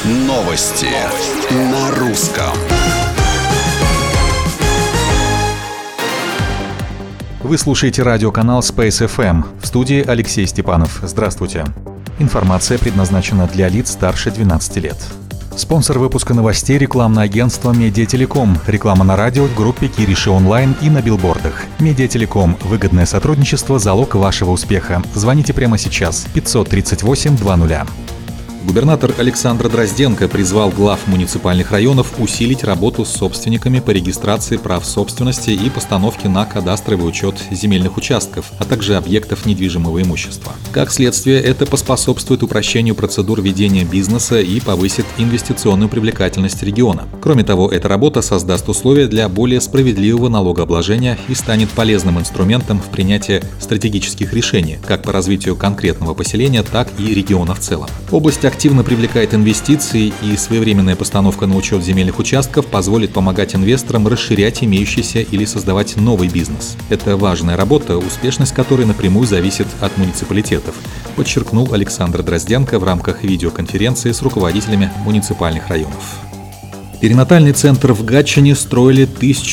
Новости на русском. Вы слушаете радиоканал Space FM. В студии Алексей Степанов. Здравствуйте. Информация предназначена для лиц старше 12 лет. Спонсор выпуска новостей — рекламное агентство «Медиателеком». Реклама на радио, в группе Кириши онлайн и на билбордах. «Медиателеком» — выгодное сотрудничество, залог вашего успеха. Звоните прямо сейчас. 538 20. Губернатор Александр Дрозденко призвал глав муниципальных районов усилить работу с собственниками по регистрации прав собственности и постановке на кадастровый учет земельных участков, а также объектов недвижимого имущества. Как следствие, это поспособствует упрощению процедур ведения бизнеса и повысит инвестиционную привлекательность региона. Кроме того, эта работа создаст условия для более справедливого налогообложения и станет полезным инструментом в принятии стратегических решений как по развитию конкретного поселения, так и региона в целом. Область активно привлекает инвестиции, и своевременная постановка на учет земельных участков позволит помогать инвесторам расширять имеющийся или создавать новый бизнес. Это важная работа, успешность которой напрямую зависит от муниципалитетов, подчеркнул Александр Дрозденко в рамках видеоконференции с руководителями муниципальных районов. Перинатальный центр в Гатчине строили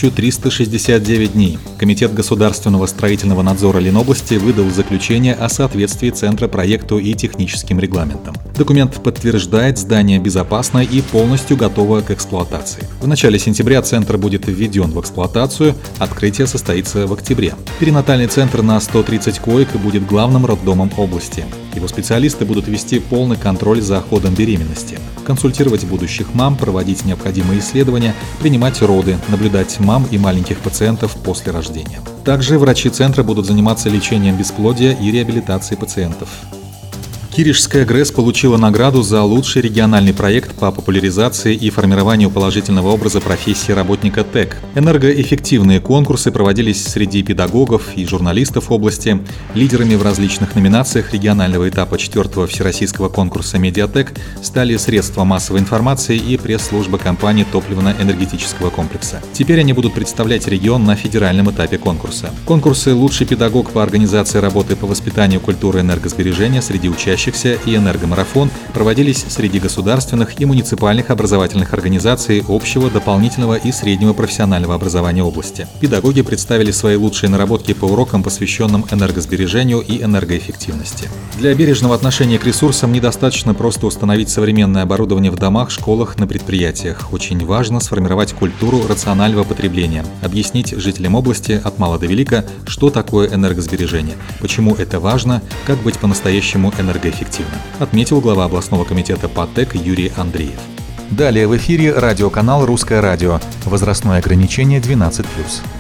1369 дней. Комитет государственного строительного надзора Ленобласти выдал заключение о соответствии центра проекту и техническим регламентам. Документ подтверждает, здание безопасно и полностью готово к эксплуатации. В начале сентября центр будет введен в эксплуатацию, открытие состоится в октябре. Перинатальный центр на 130 коек будет главным роддомом области. Его специалисты будут вести полный контроль за ходом беременности, консультировать будущих мам, проводить необходимые исследования, принимать роды, наблюдать мам и маленьких пациентов после рождения. Также врачи центра будут заниматься лечением бесплодия и реабилитацией пациентов. Киришская ГРЭС получила награду за лучший региональный проект по популяризации и формированию положительного образа профессии работника ТЭК. Энергоэффективные конкурсы проводились среди педагогов и журналистов области. Лидерами в различных номинациях регионального этапа 4-го всероссийского конкурса «Медиатек» стали средства массовой информации и пресс-служба компании топливно-энергетического комплекса. Теперь они будут представлять регион на федеральном этапе конкурса. Конкурсы «Лучший педагог по организации работы по воспитанию культуры энергосбережения среди учащихся» и «Энергомарафон» проводились среди государственных и муниципальных образовательных организаций общего, дополнительного и среднего профессионального образования области. Педагоги представили свои лучшие наработки по урокам, посвященным энергосбережению и энергоэффективности. Для бережного отношения к ресурсам недостаточно просто установить современное оборудование в домах, школах, на предприятиях. Очень важно сформировать культуру рационального потребления, объяснить жителям области от мала до велика, что такое энергосбережение, почему это важно, как быть по-настоящему энергоэффективным, отметил глава областного комитета по ТЭК Юрий Андреев. Далее в эфире радиоканал «Русское радио». Возрастное ограничение 12+.